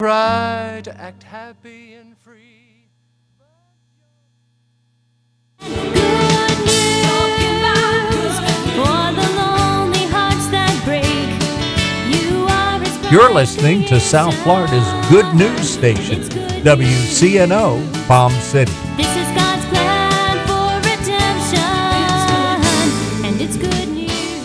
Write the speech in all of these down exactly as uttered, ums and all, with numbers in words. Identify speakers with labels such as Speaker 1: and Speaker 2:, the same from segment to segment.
Speaker 1: Try to act happy and free.
Speaker 2: Good news for the lonely hearts that break. You are his
Speaker 3: You're listening to South Florida's Good News Station, W C N O, Palm City.
Speaker 2: This is God's plan for redemption, and it's good news.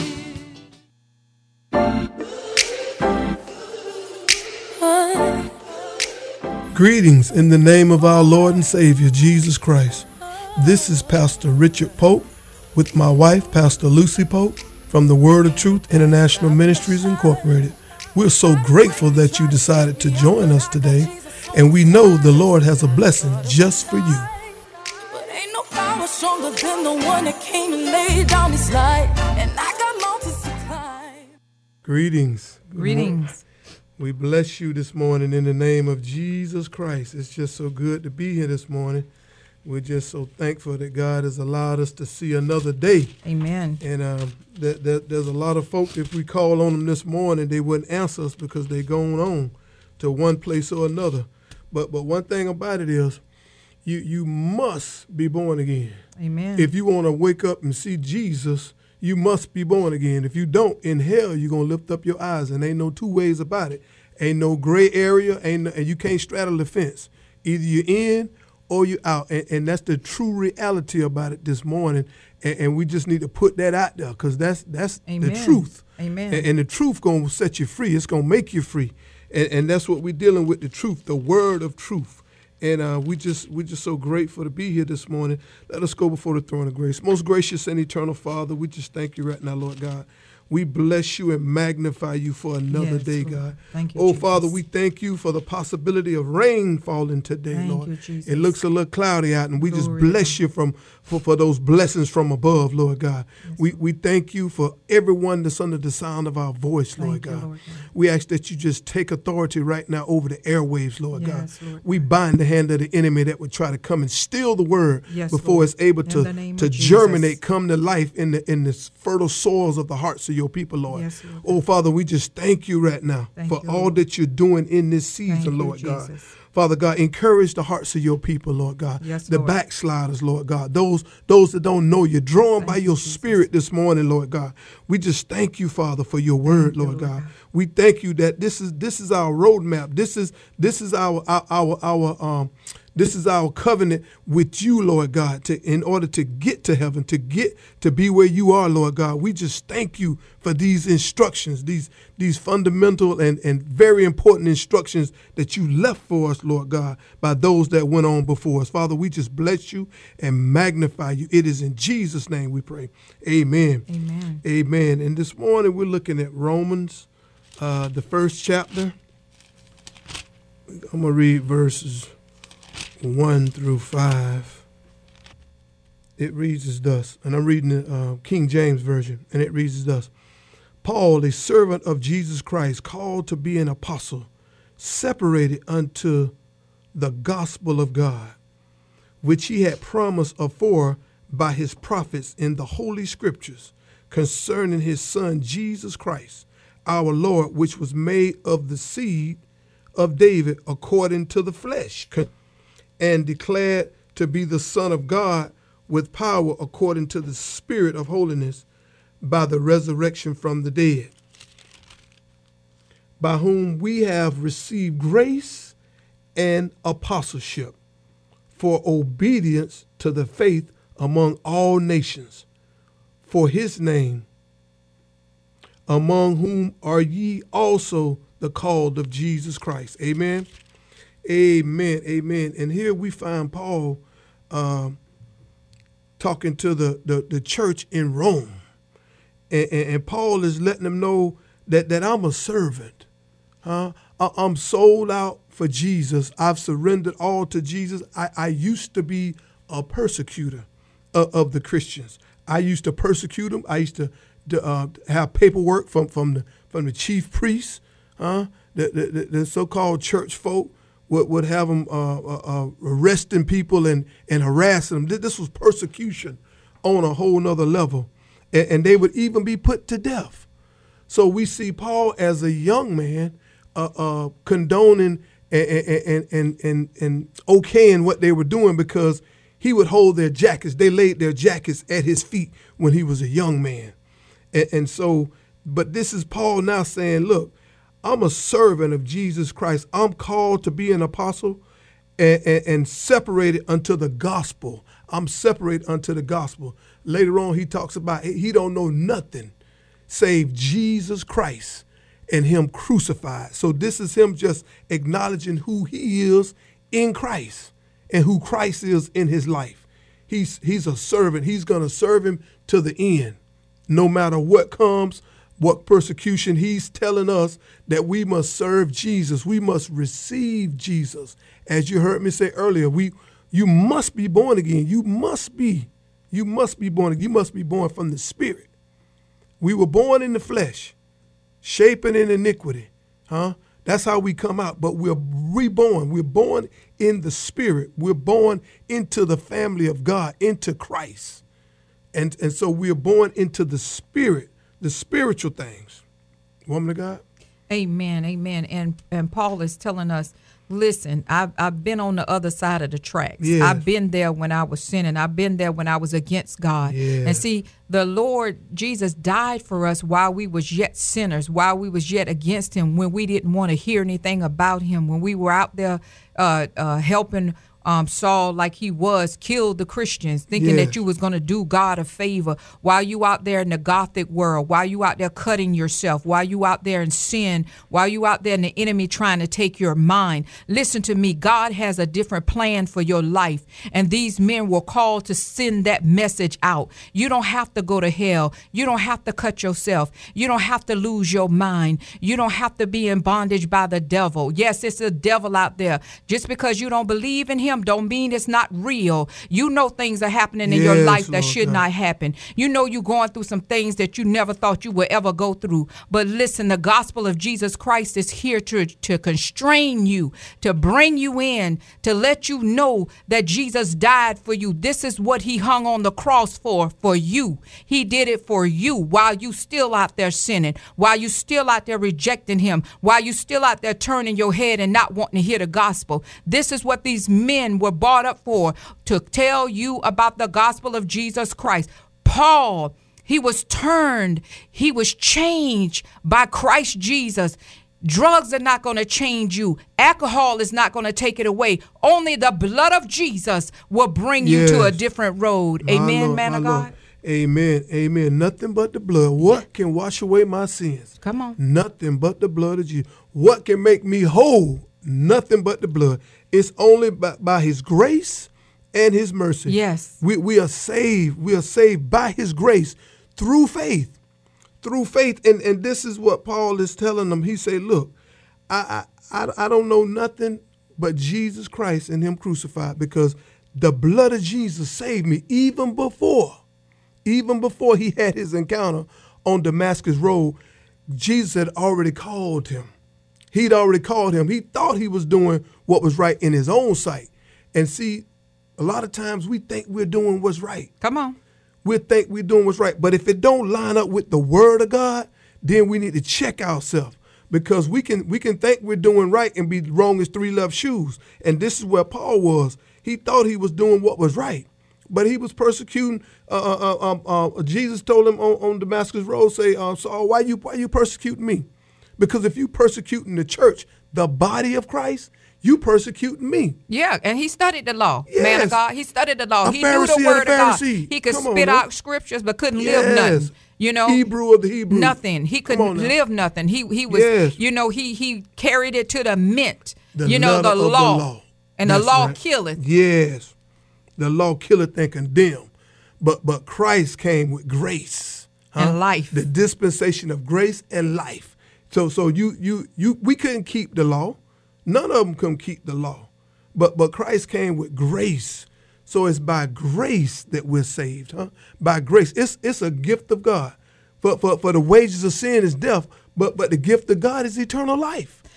Speaker 4: Greetings in the name of our Lord and Savior, Jesus Christ. This is Pastor Richard Pope with my wife, Pastor Lucy Pope, from the Word of Truth International Ministries Incorporated. We're so grateful that you decided to join us today, and we know the Lord has a blessing just for you.
Speaker 5: But ain't no power stronger than the one that came and laid down his life, and I got mountains to climb.
Speaker 4: Greetings.
Speaker 6: Greetings.
Speaker 4: We bless you this morning in the name of Jesus Christ. It's just so good to be here this morning. We're just so thankful that God has allowed us to see another day.
Speaker 6: Amen.
Speaker 4: And um, that, that there's a lot of folk, if we call on them this morning, they wouldn't answer us because they gone on to one place or another. But but one thing about it is, you you must be born again.
Speaker 6: Amen.
Speaker 4: If you want to wake up and see Jesus, you must be born again. If you don't, in hell, you're going to lift up your eyes, and ain't no two ways about it. Ain't no gray area, ain't no, and you can't straddle the fence. Either you're in or you're out, and, and that's the true reality about it this morning, and, and we just need to put that out there because that's that's
Speaker 6: Amen.
Speaker 4: the truth.
Speaker 6: Amen.
Speaker 4: And, and the truth going to set you free. It's going to make you free, and, and that's what we're dealing with, the truth, the word of truth. And uh, we just we're just so grateful to be here this morning. Let us go before the throne of grace. Most gracious and eternal Father, we just thank you right now, Lord God. We bless you and magnify you for another
Speaker 6: Yes,
Speaker 4: day,
Speaker 6: Lord.
Speaker 4: God.
Speaker 6: Thank you,
Speaker 4: Oh,
Speaker 6: Jesus.
Speaker 4: Father, we thank you for the possibility of rain falling today,
Speaker 6: Thank
Speaker 4: Lord.
Speaker 6: you, Jesus.
Speaker 4: It looks a little cloudy out, and we
Speaker 6: Glory
Speaker 4: just
Speaker 6: to
Speaker 4: bless
Speaker 6: God.
Speaker 4: you from for, for those blessings from above, Lord God.
Speaker 6: Yes,
Speaker 4: we
Speaker 6: Lord.
Speaker 4: we thank you for everyone that's under the sound of our voice, Lord
Speaker 6: Thank you,
Speaker 4: God.
Speaker 6: Lord God.
Speaker 4: We ask that you just take authority right now over the airwaves, Lord
Speaker 6: Yes,
Speaker 4: God.
Speaker 6: Lord
Speaker 4: We
Speaker 6: God.
Speaker 4: bind the hand of the enemy that would try to come and steal the word
Speaker 6: Yes,
Speaker 4: before
Speaker 6: Lord.
Speaker 4: it's able
Speaker 6: In
Speaker 4: to,
Speaker 6: the name
Speaker 4: to
Speaker 6: of Jesus.
Speaker 4: germinate, come to life in the in the fertile soils of the hearts of your people, Lord.
Speaker 6: Yes, Lord
Speaker 4: Oh, Father, we just thank you right now
Speaker 6: Thank
Speaker 4: for
Speaker 6: you,
Speaker 4: all
Speaker 6: Lord.
Speaker 4: that you're doing in this
Speaker 6: Thank
Speaker 4: season,
Speaker 6: you,
Speaker 4: Lord God.
Speaker 6: Jesus.
Speaker 4: Father God, encourage the hearts of your people, Lord God.
Speaker 6: Yes,
Speaker 4: the
Speaker 6: Lord.
Speaker 4: backsliders, Lord God. Those those that don't know you, drawn
Speaker 6: Thank
Speaker 4: by
Speaker 6: you,
Speaker 4: your
Speaker 6: Jesus.
Speaker 4: spirit this morning, Lord God. We just thank you, Father, for your word,
Speaker 6: you,
Speaker 4: Lord
Speaker 6: Lord
Speaker 4: God.
Speaker 6: God.
Speaker 4: We thank you that this is this is our roadmap. This is this is our our our, our um this is our covenant with you, Lord God, to in order to get to heaven, to get to be where you are, Lord God. We just thank you for these instructions, these these fundamental and, and very important instructions that you left for us, Lord God, by those that went on before us. Father, we just bless you and magnify you. It is in Jesus' name we pray. Amen.
Speaker 6: Amen.
Speaker 4: Amen. And this morning we're looking at Romans, uh, the first chapter. I'm going to read verses one through five. It reads as thus, and I'm reading the uh, King James Version, and it reads as thus. Paul, a servant of Jesus Christ, called to be an apostle, separated unto the gospel of God, which he had promised afore by his prophets in the holy scriptures, concerning his son Jesus Christ, our Lord, which was made of the seed of David according to the flesh, and declared to be the Son of God with power according to the Spirit of holiness by the resurrection from the dead, by whom we have received grace and apostleship for obedience to the faith among all nations, for his name, among whom are ye also the called of Jesus Christ. Amen. Amen. Amen. And here we find Paul um, talking to the, the, the church in Rome. And, and, and Paul is letting them know that, that I'm a servant. Huh? I, I'm sold out for Jesus. I've surrendered all to Jesus. I, I used to be a persecutor of, of the Christians. I used to persecute them. I used to, to uh, have paperwork from, from, the, from the chief priests, huh? the, the, the so-called church folk. Would, would have them uh, uh, arresting people and, and harassing them. This was persecution on a whole nother level. And, and they would even be put to death. So we see Paul as a young man uh, uh, condoning and and and and, and okaying what they were doing because he would hold their jackets. They laid their jackets at his feet when he was a young man. And, and so, but this is Paul now saying, look, I'm a servant of Jesus Christ. I'm called to be an apostle and, and, and separated unto the gospel. I'm separated unto the gospel. Later on, he talks about he don't know nothing save Jesus Christ and him crucified. So this is him just acknowledging who he is in Christ and who Christ is in his life. He's he's a servant. He's going to serve him to the end. No matter what comes, what persecution, he's telling us that we must serve Jesus. We must receive Jesus. As you heard me say earlier, we you must be born again. You must be. You must be born again. You must be born from the Spirit. We were born in the flesh, shaping in iniquity. Huh? That's how we come out. But we're reborn. We're born in the Spirit. We're born into the family of God, into Christ. And, and so we're born into the Spirit, the spiritual things. Woman of God?
Speaker 6: Amen, amen. And and Paul is telling us, listen, I've, I've been on the other side of the tracks.
Speaker 4: Yes.
Speaker 6: I've been there when I was sinning. I've been there when I was against God.
Speaker 4: Yes.
Speaker 6: And see, the Lord Jesus died for us while we was yet sinners, while we was yet against him, when we didn't want to hear anything about him, when we were out there uh, uh, helping Um, Saul, like he was, killed the Christians, thinking
Speaker 4: Yes.
Speaker 6: that you was going to do God a favor while you out there in the Gothic world, while you out there cutting yourself, while you out there in sin, while you out there in the enemy trying to take your mind. Listen to me. God has a different plan for your life, and these men were called to send that message out. You don't have to go to hell. You don't have to cut yourself. You don't have to lose your mind. You don't have to be in bondage by the devil. Yes, it's a devil out there. Just because you don't believe in him don't mean it's not real. You know things are happening in your
Speaker 4: Yes,
Speaker 6: life that
Speaker 4: Lord
Speaker 6: should
Speaker 4: God.
Speaker 6: not happen. You know you're going through some things that you never thought you would ever go through. But listen, the gospel of Jesus Christ is here to, to constrain you, to bring you in, to let you know that Jesus died for you. This is what he hung on the cross for, for you. He did it for you while you still out there sinning, while you still out there rejecting him, while you still out there turning your head and not wanting to hear the gospel. This is what these men were bought up for, to tell you about the gospel of Jesus Christ. Paul, he was turned, he was changed by Christ Jesus. Drugs are not going to change you. Alcohol is not going to take it away. Only the blood of Jesus will bring you to a
Speaker 4: Yes.
Speaker 6: different road.
Speaker 4: My
Speaker 6: Amen,
Speaker 4: Lord,
Speaker 6: man
Speaker 4: my
Speaker 6: of
Speaker 4: Lord.
Speaker 6: God?
Speaker 4: Amen. Amen. Nothing but the blood. What can wash away my sins?
Speaker 6: Come on.
Speaker 4: Nothing but the blood of Jesus. What can make me whole? Nothing but the blood. It's only by, by his grace and his mercy.
Speaker 6: Yes.
Speaker 4: We, we are saved. We are saved by his grace through faith. Through faith. And, and this is what Paul is telling them. He said, look, I, I, I, I don't know nothing but Jesus Christ and him crucified, because the blood of Jesus saved me even before, even before he had his encounter on Damascus Road. Jesus had already called him. He'd already called him. He thought he was doing what was right in his own sight. And see, a lot of times we think we're doing what's right.
Speaker 6: Come on.
Speaker 4: We think we're doing what's right. But if it don't line up with the word of God, then we need to check ourselves, because we can we can think we're doing right and be wrong as three left shoes. And this is where Paul was. He thought he was doing what was right, but he was persecuting. Uh, uh, uh, uh, uh, Jesus told him on, on Damascus Road, say, uh, Saul, why you why you persecuting me? Because if you persecuting the church, the body of Christ, you persecuting me.
Speaker 6: Yeah, and he studied the law, man
Speaker 4: Yes.
Speaker 6: of God. He studied the law.
Speaker 4: A
Speaker 6: he knew
Speaker 4: Pharisee
Speaker 6: the
Speaker 4: of
Speaker 6: word
Speaker 4: the
Speaker 6: of God.
Speaker 4: Pharisee.
Speaker 6: He could
Speaker 4: Come on
Speaker 6: spit
Speaker 4: now.
Speaker 6: out scriptures, but couldn't
Speaker 4: Yes.
Speaker 6: live nothing. You know,
Speaker 4: Hebrew of the Hebrew.
Speaker 6: nothing. He
Speaker 4: Come
Speaker 6: couldn't
Speaker 4: on now.
Speaker 6: live nothing. He he was,
Speaker 4: Yes.
Speaker 6: you know, he he carried it to the mint.
Speaker 4: The
Speaker 6: you know,
Speaker 4: letter
Speaker 6: the
Speaker 4: of the
Speaker 6: law.
Speaker 4: law.
Speaker 6: And
Speaker 4: That's
Speaker 6: the law
Speaker 4: right.
Speaker 6: killeth.
Speaker 4: Yes. The law killeth and condemn. But but Christ came with grace.
Speaker 6: And life.
Speaker 4: The dispensation of grace and life. So so you you you we couldn't keep the law. None of them can keep the law. But but Christ came with grace. So it's by grace that we're saved, huh? By grace. It's it's a gift of God. For for, for the wages of sin is death, but but the gift of God is eternal life.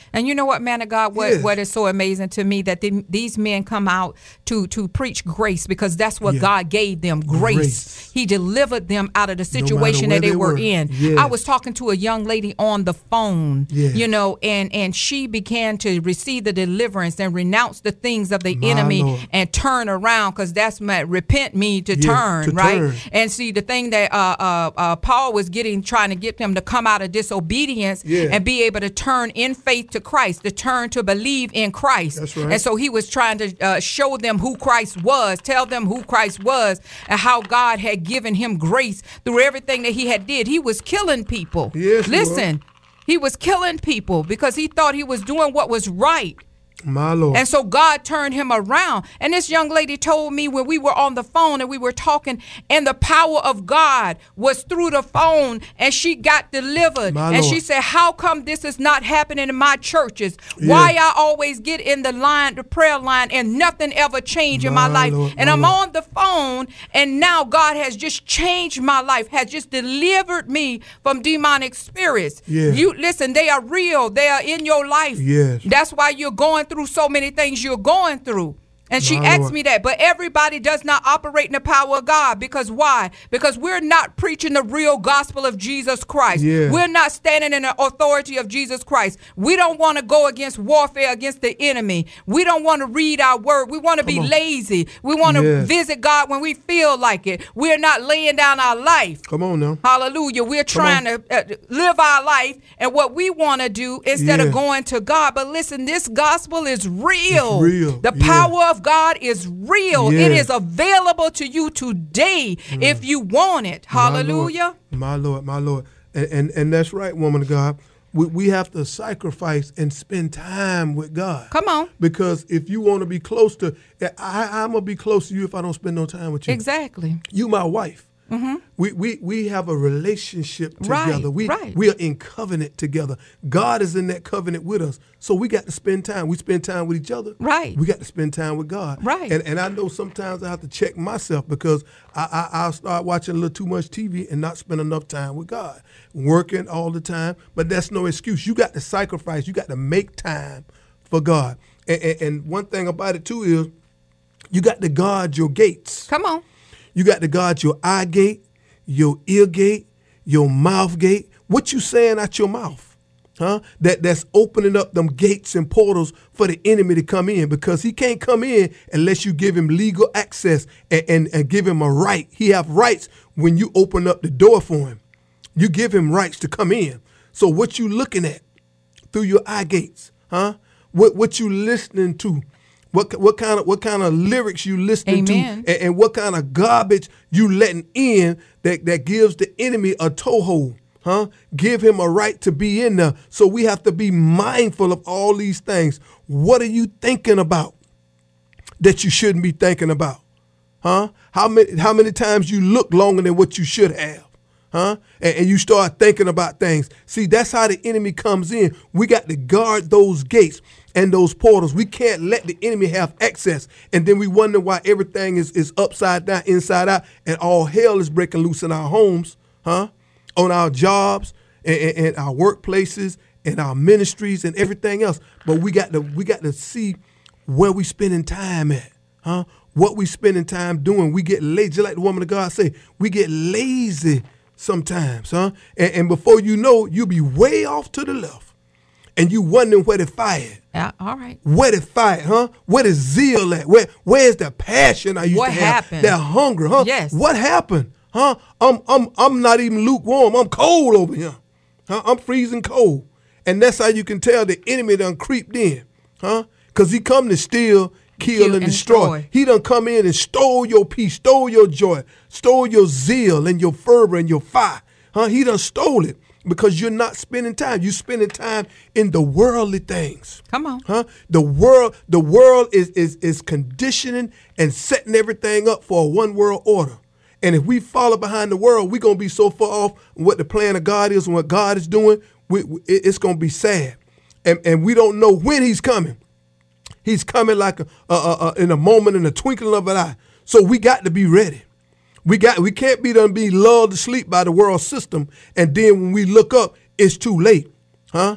Speaker 6: And you know what, man of God, what,
Speaker 4: Yes.
Speaker 6: what is so amazing to me that the, these men come out to to preach grace because that's what
Speaker 4: Yeah.
Speaker 6: God gave them, grace.
Speaker 4: Grace.
Speaker 6: He delivered them out of the
Speaker 4: matter
Speaker 6: situation
Speaker 4: where
Speaker 6: that they,
Speaker 4: they
Speaker 6: were,
Speaker 4: were.
Speaker 6: in.
Speaker 4: Yes.
Speaker 6: I was talking to a young lady on the phone,
Speaker 4: Yes.
Speaker 6: you know, and, and she began to receive the deliverance and renounce the things of the
Speaker 4: My
Speaker 6: enemy
Speaker 4: Lord.
Speaker 6: and turn around, because that's my repent me to
Speaker 4: Yeah,
Speaker 6: turn,
Speaker 4: to
Speaker 6: right?
Speaker 4: turn.
Speaker 6: And see, the thing that uh, uh, uh, Paul was getting, trying to get them to come out of disobedience
Speaker 4: Yeah.
Speaker 6: and be able to turn in faith to Christ, to turn to believe in Christ.
Speaker 4: That's right.
Speaker 6: And so he was trying to uh, show them who Christ was, tell them who Christ was, and how God had given him grace through everything that he had did. He was killing people.
Speaker 4: Yes, he was.
Speaker 6: Listen, he was killing people because he thought he was doing what was right.
Speaker 4: My Lord.
Speaker 6: And so God turned him around. And this young lady told me when we were on the phone and we were talking, and the power of God was through the phone, and she got delivered.
Speaker 4: My
Speaker 6: and
Speaker 4: Lord.
Speaker 6: she said, how come this is not happening in my churches? Why
Speaker 4: Yeah.
Speaker 6: I always get in the line, the prayer line, and nothing ever changed in my
Speaker 4: My
Speaker 6: life.
Speaker 4: Lord,
Speaker 6: and
Speaker 4: my
Speaker 6: I'm
Speaker 4: Lord.
Speaker 6: on the phone, and now God has just changed my life, has just delivered me from demonic spirits.
Speaker 4: Yeah.
Speaker 6: You listen, they are real. They are in your life.
Speaker 4: Yes.
Speaker 6: That's why you're going through so many things you're going through. And she
Speaker 4: My
Speaker 6: asked
Speaker 4: Lord.
Speaker 6: me that, but everybody does not operate in the power of God. Because why? Because we're not preaching the real gospel of Jesus Christ.
Speaker 4: Yeah.
Speaker 6: We're not standing in the authority of Jesus Christ. We don't want to go against warfare against the enemy. We don't want to read our word. We want to be
Speaker 4: on.
Speaker 6: lazy. We want to
Speaker 4: Yes.
Speaker 6: visit God when we feel like it. We're not laying down our life.
Speaker 4: Come on now.
Speaker 6: Hallelujah. We're trying to uh, live our life and what we want to do instead
Speaker 4: Yeah.
Speaker 6: of going to God. But listen, this gospel is real.
Speaker 4: It's real.
Speaker 6: The
Speaker 4: Yeah.
Speaker 6: power of God is real.
Speaker 4: Yeah.
Speaker 6: It is available to you today if you want it. Hallelujah.
Speaker 4: My Lord, my Lord. My Lord. And, and, and that's right, woman of God. We, we have to sacrifice and spend time with God.
Speaker 6: Come on.
Speaker 4: Because if you want to be close to, I, I'm going to be close to you if I don't spend no time with you.
Speaker 6: Exactly.
Speaker 4: You my wife. We, we we have a relationship
Speaker 6: Right,
Speaker 4: together. We
Speaker 6: right.
Speaker 4: we are in covenant together. God is in that covenant with us. So we got to spend time. We spend time with each other.
Speaker 6: Right.
Speaker 4: We got to spend time with God.
Speaker 6: Right.
Speaker 4: And and I know sometimes I have to check myself because I, I I'll start watching a little too much T V and not spend enough time with God. Working all the time, but that's no excuse. You got to sacrifice. You got to make time for God. And, and, and one thing about it too is you got to guard your gates.
Speaker 6: Come on.
Speaker 4: You got to guard your eye gate, your ear gate, your mouth gate. What you saying out your mouth? Huh? That that's opening up them gates and portals for the enemy to come in, because he can't come in unless you give him legal access and, and, and give him a right. He have rights when you open up the door for him. You give him rights to come in. So what you looking at through your eye gates? Huh? What what you listening to? What what kind of what kind of lyrics you listening
Speaker 6: Amen.
Speaker 4: to, and, and what kind of garbage you letting in that, that gives the enemy a toehold, huh? Give him a right to be in there. So we have to be mindful of all these things. What are you thinking about that you shouldn't be thinking about, huh? How many how many times you look longer than what you should have? Huh? And, and you start thinking about things. See, that's how the enemy comes in. We got to guard those gates and those portals. We can't let the enemy have access. And then we wonder why everything is, is upside down, inside out, and all hell is breaking loose in our homes, huh? On our jobs and, and, and our workplaces and our ministries and everything else. But we got to we got to see where we spending time at, huh? What we spending time doing. We get lazy, just like the woman of God say, we get lazy sometimes, huh? And, and before you know, you'll be way off to the left. And you wondering where the fire at.
Speaker 6: Yeah, all right.
Speaker 4: Where the fire, huh? Where the zeal at? Where Where's the passion I used
Speaker 6: What
Speaker 4: to have?
Speaker 6: happened?
Speaker 4: That hunger, huh?
Speaker 6: Yes.
Speaker 4: What happened? Huh? I'm I'm I'm not even lukewarm. I'm cold over here. Huh? I'm freezing cold. And that's how you can tell the enemy done creeped in. Huh? Because he come to steal, kill,
Speaker 6: Kill
Speaker 4: and
Speaker 6: and
Speaker 4: destroy.
Speaker 6: destroy.
Speaker 4: He done come in and stole your peace, stole your joy, stole your zeal and your fervor and your fire. Huh? He done stole it because you're not spending time. You're spending time in the worldly things.
Speaker 6: Come on.
Speaker 4: Huh? The world, the world is is is conditioning and setting everything up for a one world order. And if we follow behind the world, we're gonna be so far off what the plan of God is and what God is doing. We, we, it- it's gonna be sad, and and we don't know when He's coming. He's coming like a, a, a, a in a moment, in a twinkling of an eye. So we got to be ready. We got we can't be done be lulled to sleep by the world system, and then when we look up, it's too late, huh?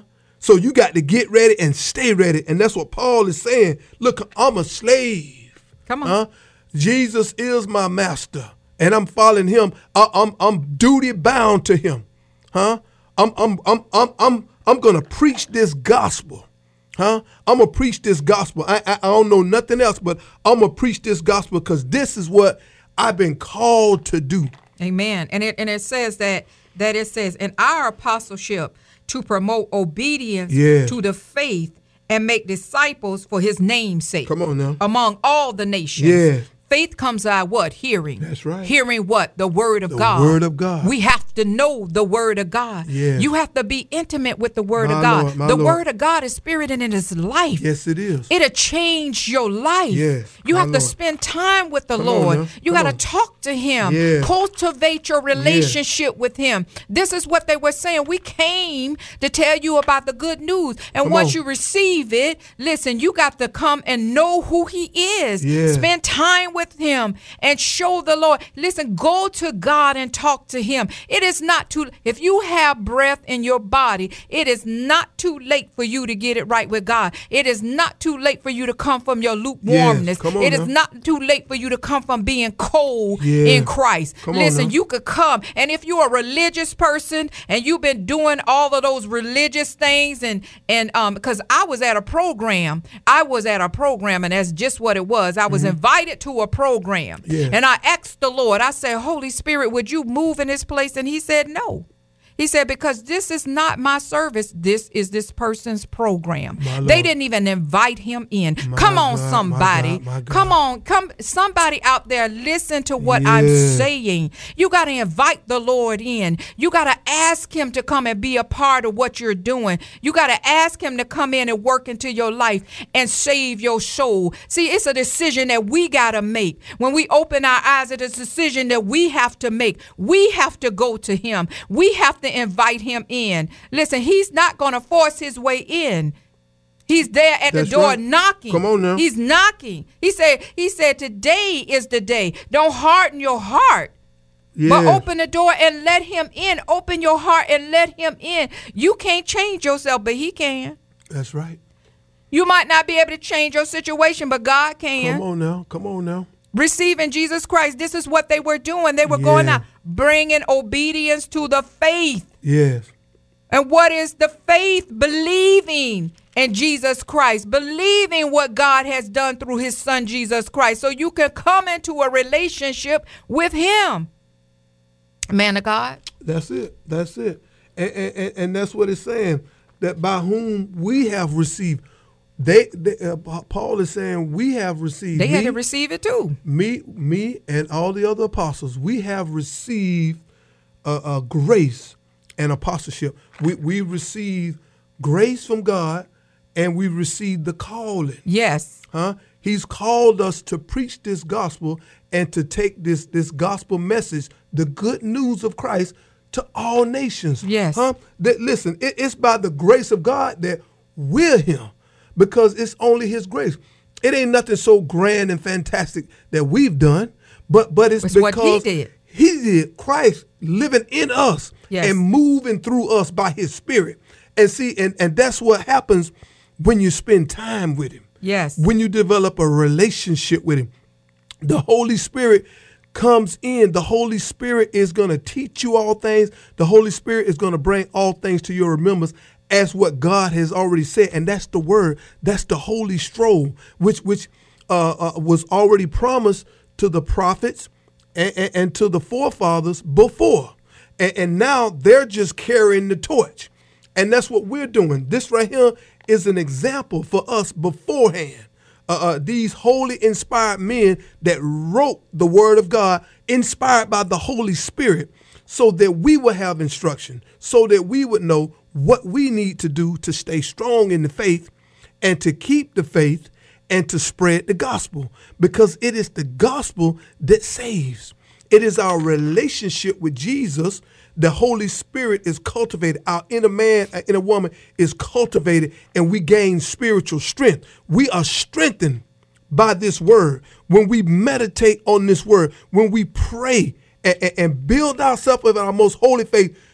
Speaker 4: So you got to get ready and stay ready. And that's what Paul is saying. Look, I'm a slave.
Speaker 6: Come on.
Speaker 4: Huh? Jesus is my master, and I'm following him. I, I'm I'm duty bound to him. Huh? I'm I'm I'm I'm I'm I'm gonna preach this gospel. Huh? I'm gonna preach this gospel. I, I I don't know nothing else, but I'm gonna preach this gospel because this is what I've been called to do.
Speaker 6: Amen. And it and it says that that it says in our apostleship to promote obedience
Speaker 4: Yeah.
Speaker 6: to the faith and make disciples for his name's sake.
Speaker 4: Come on now.
Speaker 6: Among all the nations.
Speaker 4: Yeah.
Speaker 6: Faith comes by what? Hearing.
Speaker 4: That's right.
Speaker 6: Hearing what? The word of
Speaker 4: The
Speaker 6: God.
Speaker 4: word of God.
Speaker 6: We have to know the word of God.
Speaker 4: Yes.
Speaker 6: You have to be intimate with the word
Speaker 4: My
Speaker 6: of God.
Speaker 4: Lord, my
Speaker 6: the
Speaker 4: Lord.
Speaker 6: word of God is spirit and it is life.
Speaker 4: Yes, it is.
Speaker 6: It'll change your life.
Speaker 4: Yes,
Speaker 6: You
Speaker 4: my
Speaker 6: have to
Speaker 4: Lord.
Speaker 6: spend time with the
Speaker 4: Come on
Speaker 6: Lord.
Speaker 4: now.
Speaker 6: You
Speaker 4: Come
Speaker 6: got to
Speaker 4: on.
Speaker 6: talk to him.
Speaker 4: Yeah.
Speaker 6: Cultivate your relationship with him. This is what they were saying. We came to tell you about the good news. And
Speaker 4: Come
Speaker 6: once
Speaker 4: on.
Speaker 6: you receive it, listen, you got to come and know who he is.
Speaker 4: Yeah.
Speaker 6: Spend time with him and show the Lord. Listen, go to God and talk to him. It is not too, if you have breath in your body, it is not too late for you to get it right with God. It is not too late for you to come from your lukewarmness.
Speaker 4: Come on
Speaker 6: It is
Speaker 4: now.
Speaker 6: not too late for you to come from being cold
Speaker 4: Yeah.
Speaker 6: in Christ.
Speaker 4: Come on
Speaker 6: Listen,
Speaker 4: now.
Speaker 6: you could come. And if you're a religious person and you've been doing all of those religious things and, and um, because I was at a program, I was at a program and that's just what it was. I was invited to a program
Speaker 4: Yeah.
Speaker 6: and I asked the Lord, I said, Holy Spirit, would you move in this place? And he said, no. He said, because this is not my service. This is this person's program.
Speaker 4: My Lord.
Speaker 6: They didn't even invite him in.
Speaker 4: My
Speaker 6: Come on,
Speaker 4: God, my
Speaker 6: somebody.
Speaker 4: God, my God.
Speaker 6: Come on. Come. Somebody out there, listen to what I'm
Speaker 4: Yeah.
Speaker 6: saying. You got to invite the Lord in. You got to ask him to come and be a part of what you're doing. You got to ask him to come in and work into your life and save your soul. See, it's a decision that we got to make. When we open our eyes, it's a decision that we have to make. We have to go to him. We have to invite him in. Listen, he's not going to force his way in. He's there at
Speaker 4: That's
Speaker 6: the door
Speaker 4: right.
Speaker 6: knocking.
Speaker 4: Come on now.
Speaker 6: He's knocking. He said, he said, today is the day. Don't harden your heart.
Speaker 4: Yeah.
Speaker 6: But open the door and let him in. Open your heart and let him in. You can't change yourself, but he can.
Speaker 4: That's right.
Speaker 6: You might not be able to change your situation, but God can.
Speaker 4: Come on now. Come on now.
Speaker 6: Receiving Jesus Christ. This is what they were doing. They were going
Speaker 4: Yeah.
Speaker 6: out, bringing obedience to the faith.
Speaker 4: Yes.
Speaker 6: And what is the faith? Believing in Jesus Christ, believing what God has done through his son, Jesus Christ, so you can come into a relationship with him. Man of God.
Speaker 4: That's it. That's it. And, and, and that's what it's saying, that by whom we have received. They, they uh, Paul is saying we have received.
Speaker 6: They
Speaker 4: me,
Speaker 6: had to receive it too.
Speaker 4: me, me, and all the other apostles. We have received a, a grace and apostleship. We we receive grace from God, and we receive the calling.
Speaker 6: Yes.
Speaker 4: Huh? He's called us to preach this gospel and to take this this gospel message, the good news of Christ, to all nations.
Speaker 6: Yes.
Speaker 4: Huh? That listen, it, it's by the grace of God that we're here, because it's only his grace. It ain't nothing so grand and fantastic that we've done, but but it's,
Speaker 6: It's
Speaker 4: because
Speaker 6: what he did.
Speaker 4: He did. Christ living in us
Speaker 6: Yes.
Speaker 4: and moving through us by his spirit. And see, and, and that's what happens when you spend time with him.
Speaker 6: Yes.
Speaker 4: When you develop a relationship with him. The Holy Spirit comes in. The Holy Spirit is going to teach you all things. The Holy Spirit is going to bring all things to your remembrance as what God has already said. And that's the word. That's the Holy Stroll, which which uh, uh, was already promised to the prophets and, and, and to the forefathers before. And, and now they're just carrying the torch. And that's what we're doing. This right here is an example for us beforehand. Uh, uh, these holy inspired men that wrote the word of God, inspired by the Holy Spirit, so that we would have instruction, so that we would know what we need to do to stay strong in the faith and to keep the faith and to spread the gospel, because it is the gospel that saves. It is our relationship with Jesus. The Holy Spirit is cultivated. Our inner man, our inner woman is cultivated, and we gain spiritual strength. We are strengthened by this word. When we meditate on this word, when we pray and, and, and build ourselves with our most holy faith,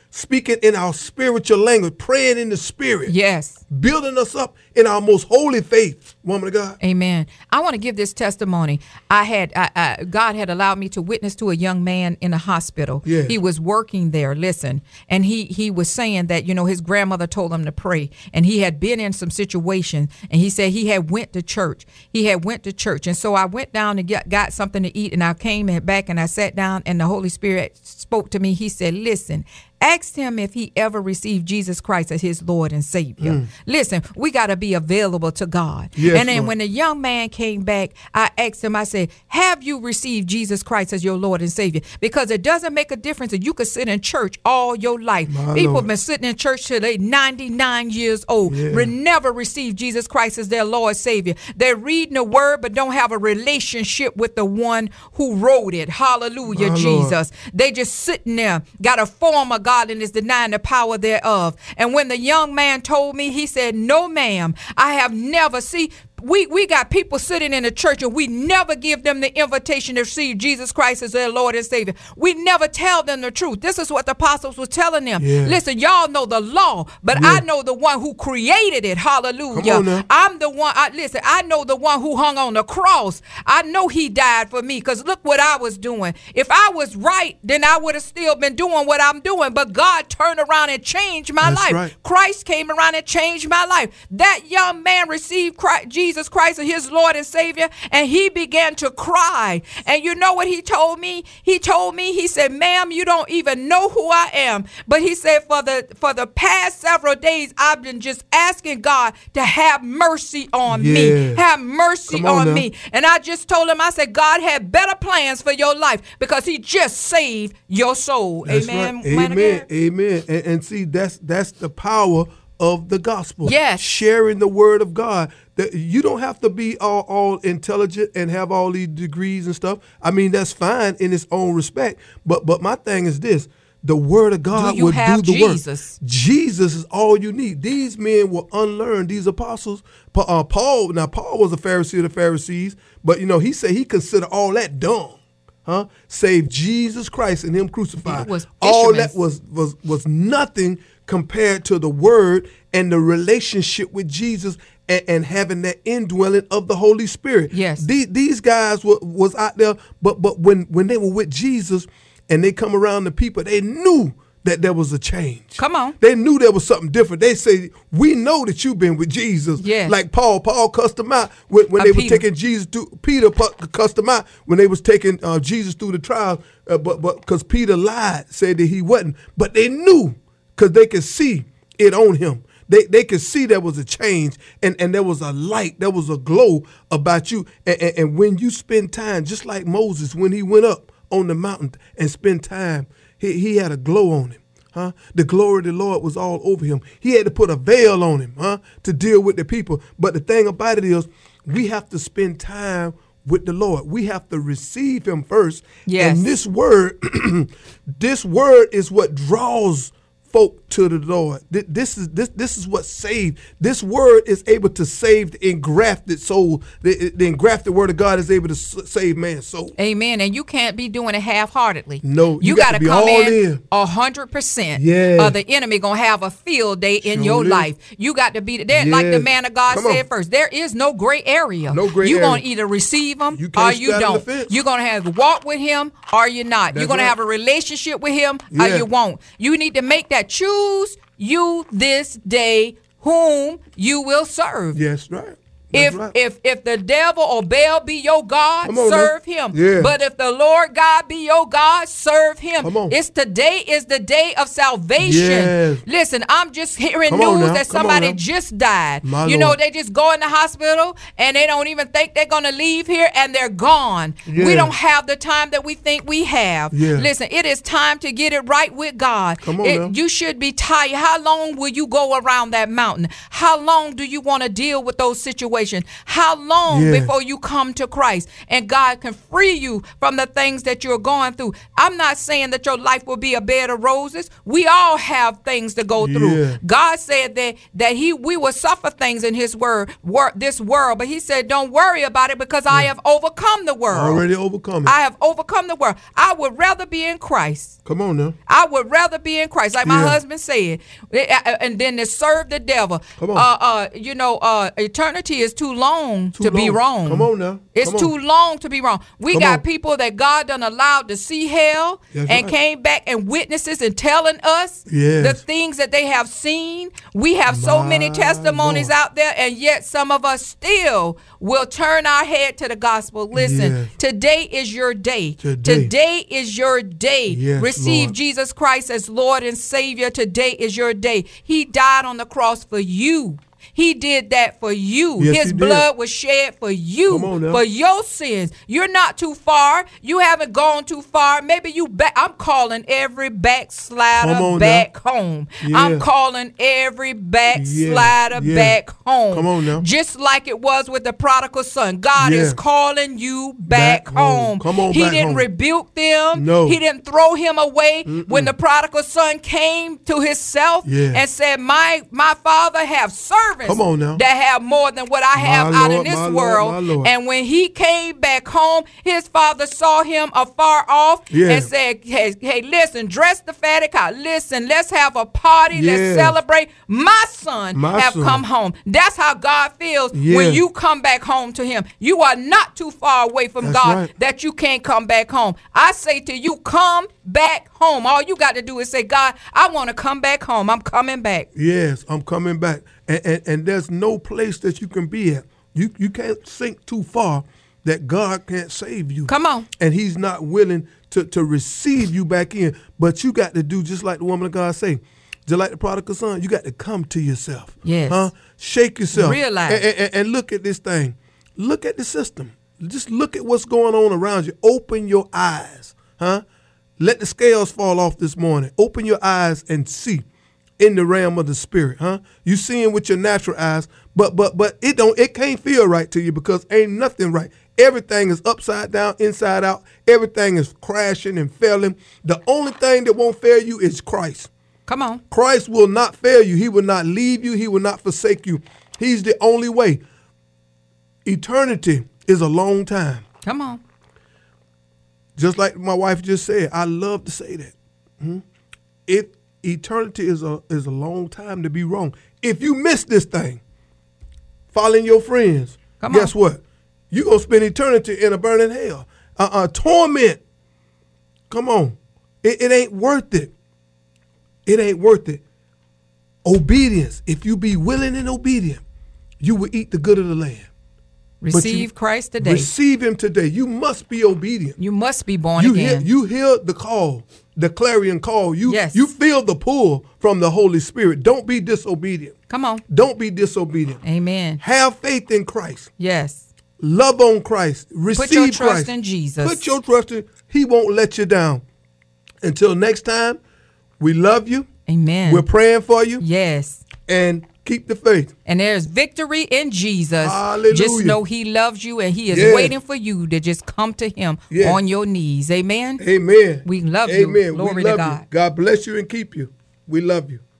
Speaker 4: speaking in our spiritual language, praying in the spirit.
Speaker 6: Yes.
Speaker 4: Building us up in our most holy faith, woman of God.
Speaker 6: Amen. I want to give this testimony. I had, I, I, God had allowed me to witness to a young man in a hospital.
Speaker 4: Yeah.
Speaker 6: He was working there, listen, and he, he was saying that, you know, his grandmother told him to pray, and he had been in some situations, and he said he had went to church. He had went to church, and so I went down and get, got something to eat, and I came back and I sat down, and the Holy Spirit spoke to me. He said, listen, asked him if he ever received Jesus Christ as his Lord and Savior. Mm. Listen, we got to be available to God.
Speaker 4: Yes,
Speaker 6: and then
Speaker 4: Lord.
Speaker 6: when the young man came back, I asked him, I said, have you received Jesus Christ as your Lord and Savior? Because it doesn't make a difference that you could sit in church all your life.
Speaker 4: My
Speaker 6: People
Speaker 4: Lord.
Speaker 6: have been sitting in church till they ninety-nine years old,
Speaker 4: Yeah.
Speaker 6: re- never received Jesus Christ as their Lord Savior. They're reading the word, but don't have a relationship with the one who wrote it. Hallelujah,
Speaker 4: My Lord.
Speaker 6: Jesus. They just sitting there, got a form of godliness, denying the power thereof. And when the young man told me, he said, no, ma'am, I have never, see, we, we got people sitting in the church and we never give them the invitation to receive Jesus Christ as their Lord and Savior. We never tell them the truth. This is what the apostles was telling them.
Speaker 4: Yeah.
Speaker 6: Listen, y'all know the law, but
Speaker 4: Yeah.
Speaker 6: I know the one who created it. Hallelujah.
Speaker 4: Come on now.
Speaker 6: I'm the one, I, listen, I know the one who hung on the cross. I know he died for me because look what I was doing. If I was right, then I would have still been doing what I'm doing. But God turned around and changed my
Speaker 4: That's
Speaker 6: life.
Speaker 4: right.
Speaker 6: Christ came around and changed my life. That young man received Christ, Jesus Christ as his Lord and Savior, and he began to cry. And you know what he told me? He told me, he said, ma'am, you don't even know who I am. But he said, for the for the past several days, I've been just asking God to have mercy on
Speaker 4: Yeah.
Speaker 6: me. Have mercy
Speaker 4: Come on
Speaker 6: on
Speaker 4: now.
Speaker 6: me. And I just told him, I said, God had better plans for your life because he just saved your soul.
Speaker 4: That's
Speaker 6: Amen.
Speaker 4: right.
Speaker 6: man of
Speaker 4: Amen.
Speaker 6: God?
Speaker 4: Amen. And, and see, that's that's the power of the gospel.
Speaker 6: Yes.
Speaker 4: Sharing the word of God. That you don't have to be all, all intelligent and have all these degrees and stuff. I mean, that's fine in its own respect. But but my thing is this. The word of God
Speaker 6: you
Speaker 4: will
Speaker 6: have
Speaker 4: do the
Speaker 6: Jesus?
Speaker 4: work. Jesus is all you need. These men were unlearned. These apostles. Pa- Uh, Paul, now Paul was a Pharisee of the Pharisees, but you know, he said he considered all that dumb. Huh? Save Jesus Christ and him crucified.
Speaker 6: It was
Speaker 4: all
Speaker 6: fishermen.
Speaker 4: that was was was nothing compared to the word and the relationship with Jesus and, and having that indwelling of the Holy Spirit.
Speaker 6: Yes.
Speaker 4: These, these guys were, was out there, but but when when they were with Jesus and they come around the people, they knew that there was a change.
Speaker 6: Come on.
Speaker 4: They knew there was something different. They say, we know that you've been with Jesus.
Speaker 6: Yes.
Speaker 4: Like Paul. Paul cussed them out when, when
Speaker 6: Uh,
Speaker 4: they were
Speaker 6: Peter.
Speaker 4: taking Jesus to Peter pu- cussed them out when they was taking uh, Jesus through the trial. Uh, but but because Peter lied, said that he wasn't. But they knew because they could see it on him. They they could see there was a change and, and there was a light, there was a glow about you. And, and, and when you spend time, just like Moses, when he went up on the mountain and spent time, he, he had a glow on him. Huh? The glory of the Lord was all over him. He had to put a veil on him, huh, to deal with the people. But the thing about it is, we have to spend time with the Lord. We have to receive him first.
Speaker 6: Yes.
Speaker 4: And this word, this word is what draws folk to the Lord. Th- This is this this is what saved. This word is able to save the engrafted soul. The, the engrafted word of God is able to s- save man's soul.
Speaker 6: Amen. And you can't be doing it half-heartedly.
Speaker 4: No, you
Speaker 6: you
Speaker 4: got
Speaker 6: got
Speaker 4: to
Speaker 6: to
Speaker 4: be
Speaker 6: come
Speaker 4: all
Speaker 6: in
Speaker 4: in.
Speaker 6: a hundred percent.
Speaker 4: Yeah.
Speaker 6: Or the enemy gonna have a field day in
Speaker 4: Sure
Speaker 6: your
Speaker 4: is.
Speaker 6: life. You got to be there, like the
Speaker 4: Yes.
Speaker 6: man of God
Speaker 4: Come
Speaker 6: said
Speaker 4: on.
Speaker 6: first. There is no gray area.
Speaker 4: No gray
Speaker 6: You're
Speaker 4: area.
Speaker 6: gonna either receive him
Speaker 4: You
Speaker 6: or
Speaker 4: can't
Speaker 6: you
Speaker 4: straddle the
Speaker 6: don't.
Speaker 4: fence.
Speaker 6: You're gonna have to walk with him or you're not.
Speaker 4: That's
Speaker 6: You're gonna
Speaker 4: right.
Speaker 6: have a relationship with him or
Speaker 4: Yeah.
Speaker 6: you won't. You need to make that choose you this day whom you will serve.
Speaker 4: Yes, right. That's
Speaker 6: If
Speaker 4: right.
Speaker 6: if if the devil or Baal be your God,
Speaker 4: Come on now.
Speaker 6: serve him.
Speaker 4: Yeah.
Speaker 6: But if the Lord God be your God, serve him.
Speaker 4: Come on.
Speaker 6: It's today is the day of salvation.
Speaker 4: Yes.
Speaker 6: Listen, I'm just hearing
Speaker 4: Come on
Speaker 6: news
Speaker 4: now.
Speaker 6: that
Speaker 4: Come on
Speaker 6: somebody
Speaker 4: now.
Speaker 6: just died.
Speaker 4: My
Speaker 6: you know,
Speaker 4: Lord.
Speaker 6: they just go in the hospital and they don't even think they're gonna leave here and they're gone.
Speaker 4: Yeah.
Speaker 6: We don't have the time that we think we have.
Speaker 4: Yeah.
Speaker 6: Listen, it is time to get it right with God.
Speaker 4: Come on
Speaker 6: It-
Speaker 4: now.
Speaker 6: you should be tired. How long will you go around that mountain? How long do you want to deal with those situations? situation. How long
Speaker 4: Yeah.
Speaker 6: before you come to Christ and God can free you from the things that you're going through? I'm not saying that your life will be a bed of roses. We all have things to go through.
Speaker 4: Yeah.
Speaker 6: God said that that he we will suffer things in his word, wor- this world, but he said don't worry about it because I have overcome the world.
Speaker 4: Already overcome it.
Speaker 6: I have overcome the world. I would rather be in Christ.
Speaker 4: Come on now.
Speaker 6: I would rather be in Christ, like my
Speaker 4: Yeah.
Speaker 6: husband said, and then to serve the devil.
Speaker 4: Come on.
Speaker 6: Uh, uh, you know, uh, eternity is too long
Speaker 4: Too
Speaker 6: to be
Speaker 4: long.
Speaker 6: wrong.
Speaker 4: Come on now.
Speaker 6: It's
Speaker 4: Come
Speaker 6: too
Speaker 4: on.
Speaker 6: long to be wrong. We
Speaker 4: Come
Speaker 6: got
Speaker 4: on.
Speaker 6: people that God done allowed to see hell
Speaker 4: That's
Speaker 6: and
Speaker 4: right.
Speaker 6: came back and witnesses and telling us
Speaker 4: Yes.
Speaker 6: the things that they have seen. We have so many
Speaker 4: My
Speaker 6: testimonies
Speaker 4: Lord.
Speaker 6: out there, and yet some of us still will turn our head to the gospel. Listen,
Speaker 4: Yes.
Speaker 6: today is your day.
Speaker 4: Today.
Speaker 6: Today is your day.
Speaker 4: Yes,
Speaker 6: Receive
Speaker 4: Lord.
Speaker 6: Jesus Christ as Lord and Savior. Today is your day. He died on the cross for you. He did that for you.
Speaker 4: Yes,
Speaker 6: His
Speaker 4: he did.
Speaker 6: blood was shed for you,
Speaker 4: Come on now.
Speaker 6: for your sins. You're not too far. You haven't gone too far. Maybe you back. I'm calling every backslider
Speaker 4: Come on
Speaker 6: back home.
Speaker 4: Yeah.
Speaker 6: I'm calling every backslider
Speaker 4: Yeah.
Speaker 6: back home.
Speaker 4: Come on now.
Speaker 6: Just like it was with the prodigal son. God
Speaker 4: Yeah.
Speaker 6: is calling you back,
Speaker 4: Back home.
Speaker 6: home.
Speaker 4: Come on
Speaker 6: He
Speaker 4: back
Speaker 6: didn't
Speaker 4: home.
Speaker 6: rebuke them.
Speaker 4: No.
Speaker 6: He didn't throw him away. When the prodigal son came to himself
Speaker 4: Yeah.
Speaker 6: and said, My my father have servants
Speaker 4: Come on now.
Speaker 6: that have more than what I have
Speaker 4: My
Speaker 6: out
Speaker 4: Lord,
Speaker 6: in this
Speaker 4: my Lord,
Speaker 6: world.
Speaker 4: my Lord.
Speaker 6: And when he came back home, his father saw him afar off
Speaker 4: Yeah.
Speaker 6: and said, hey, hey, listen, dress the fatted cow. Listen, let's have a party.
Speaker 4: Yes.
Speaker 6: Let's celebrate. My son
Speaker 4: My
Speaker 6: have
Speaker 4: son.
Speaker 6: come home. That's how God feels
Speaker 4: Yeah.
Speaker 6: when you come back home to him. You are not too far away from
Speaker 4: That's
Speaker 6: God
Speaker 4: right.
Speaker 6: that you can't come back home. I say to you, come back home. All you got to do is say, God, I want to come back home. I'm coming back.
Speaker 4: Yes, I'm coming back. And, and and there's no place that you can be at. You you can't sink too far that God can't save you.
Speaker 6: Come on.
Speaker 4: And he's not willing to, to receive you back in. But you got to do just like the woman of God say. Just like the prodigal son, you got to come to yourself.
Speaker 6: Yes.
Speaker 4: Huh? Shake yourself.
Speaker 6: Realize.
Speaker 4: And, and, and look at this thing. Look at the system. Just look at what's going on around you. Open your eyes. Huh? Let the scales fall off this morning. Open your eyes and see in the realm of the spirit, huh? You seeing with your natural eyes, but but but it don't it can't feel right to you because ain't nothing right. Everything is upside down, inside out. Everything is crashing and failing. The only thing that won't fail you is Christ.
Speaker 6: Come on.
Speaker 4: Christ will not fail you. He will not leave you. He will not forsake you. He's the only way. Eternity is a long time.
Speaker 6: Come on.
Speaker 4: Just like my wife just said, I love to say that. Hmm? It eternity is a is a long time to be wrong. If you miss this thing, following your friends,
Speaker 6: Come
Speaker 4: guess
Speaker 6: on.
Speaker 4: what? You're gonna spend eternity in a burning hell. Uh uh torment. Come on. It, it ain't worth it. It ain't worth it. Obedience. If you be willing and obedient, you will eat the good of the land. But you
Speaker 6: Receive Christ today.
Speaker 4: Receive him today. You must be obedient.
Speaker 6: You must be born
Speaker 4: You
Speaker 6: again.
Speaker 4: hear, you hear the call, the clarion call. You
Speaker 6: Yes.
Speaker 4: you feel the pull from the Holy Spirit. Don't be disobedient.
Speaker 6: Come on.
Speaker 4: Don't be disobedient.
Speaker 6: Amen.
Speaker 4: Have faith in Christ.
Speaker 6: Yes.
Speaker 4: Love on Christ. Receive
Speaker 6: your trust
Speaker 4: Christ.
Speaker 6: in Jesus.
Speaker 4: Put your trust in. He won't let you down. Until next time, we love you.
Speaker 6: Amen.
Speaker 4: We're praying for you.
Speaker 6: Yes.
Speaker 4: And keep the faith.
Speaker 6: And there's victory in Jesus.
Speaker 4: Hallelujah.
Speaker 6: Just know he loves you and he is
Speaker 4: Yes.
Speaker 6: waiting for you to just come to him
Speaker 4: Yes.
Speaker 6: on your knees. Amen.
Speaker 4: Amen.
Speaker 6: We love you.
Speaker 4: Amen.
Speaker 6: Glory
Speaker 4: we
Speaker 6: to
Speaker 4: love
Speaker 6: God.
Speaker 4: you. God bless you and keep you. We love you.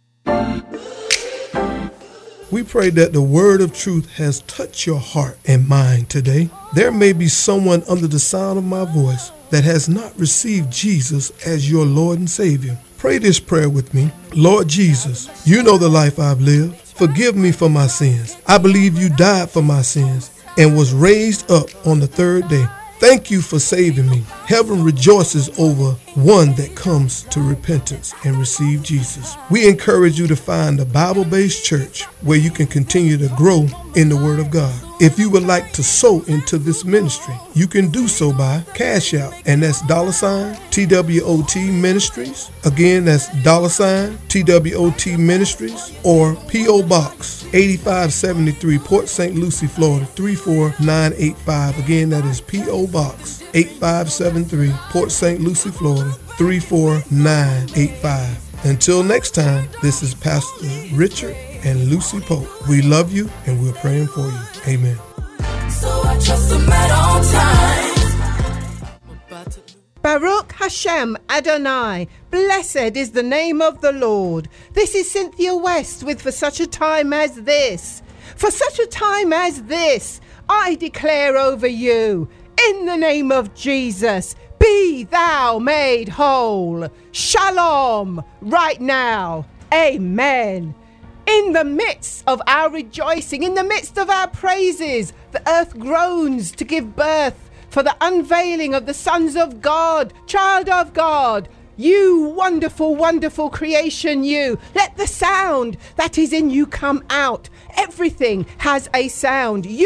Speaker 4: We pray that the word of truth has touched your heart and mind today. There may be someone under the sound of my voice that has not received Jesus as your Lord and Savior. Pray this prayer with me. Lord Jesus, you know the life I've lived. Forgive me for my sins. I believe you died for my sins and was raised up on the third day. Thank you for saving me. Heaven rejoices over one that comes to repentance and receive Jesus. We encourage you to find a Bible-based church where you can continue to grow in the Word of God. If you would like to sow into this ministry, you can do so by Cash App, and that's dollar sign T W O T Ministries. Again, that's dollar sign T W O T Ministries, or P O Box eighty-five seventy-three, Port Saint Lucie, Florida three four nine eight five. Again, that is P O Box eighty-five seventy-three, Port Saint Lucie, Florida three four nine eight five. Until next time, this is Pastor Richard, and Lucy Pope. We love you and we're praying for you. Amen.
Speaker 5: So I trust him at all times. I'm about to
Speaker 7: Baruch Hashem Adonai, blessed is the name of the Lord. This is Cynthia West with For Such a Time as This. For such a time as this, I declare over you, in the name of Jesus, be thou made whole. Shalom, right now. Amen. In the midst of our rejoicing, in the midst of our praises, the earth groans to give birth for the unveiling of the sons of God, child of God. You wonderful, wonderful creation, you. Let the sound that is in you come out. Everything has a sound. You